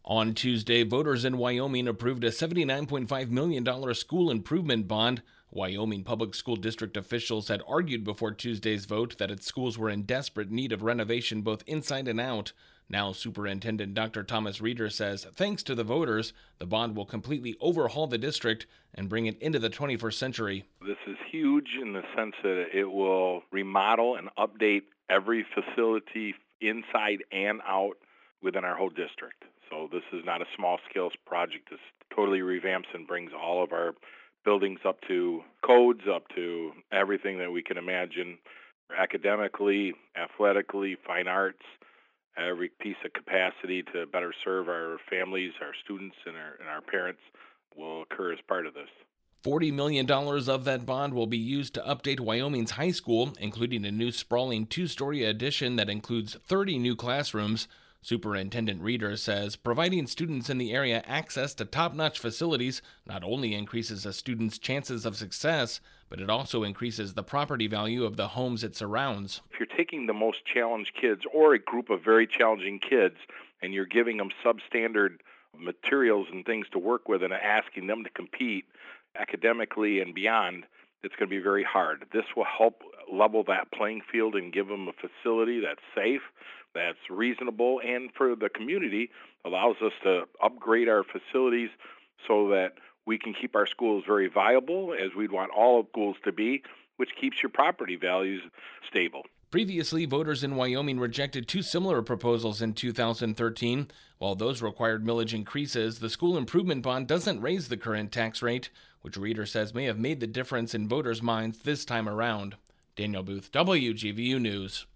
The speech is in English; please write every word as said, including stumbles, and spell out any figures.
On Tuesday, voters in Wyoming approved a seventy-nine point five million dollars school improvement bond. Wyoming Public School District officials had argued before Tuesday's vote that its schools were in desperate need of renovation both inside and out. Now, Superintendent Doctor Thomas Reeder says, thanks to the voters, the bond will completely overhaul the district and bring it into the twenty-first century. This is huge in the sense that it will remodel and update every facility inside and out within our whole district. So this is not a small-scale project. This totally revamps and brings all of our buildings up to codes, up to everything that we can imagine, academically, athletically, fine arts, every piece of capacity to better serve our families, our students, and our, and our parents will occur as part of this. forty million dollars of that bond will be used to update Wyoming's high school, including a new sprawling two-story addition that includes thirty new classrooms. Superintendent Reeder says providing students in the area access to top-notch facilities not only increases a student's chances of success, but it also increases the property value of the homes it surrounds. If you're taking the most challenged kids or a group of very challenging kids and you're giving them substandard materials and things to work with and asking them to compete academically and beyond, it's going to be very hard. This will help level that playing field and give them a facility that's safe, that's reasonable, and for the community allows us to upgrade our facilities so that we can keep our schools very viable, as we'd want all schools to be, which keeps your property values stable. Previously, voters in Wyoming rejected two similar proposals in two thousand thirteen. While those required millage increases, the school improvement bond doesn't raise the current tax rate, which Reeder says may have made the difference in voters' minds this time around. Daniel Booth, W G V U News.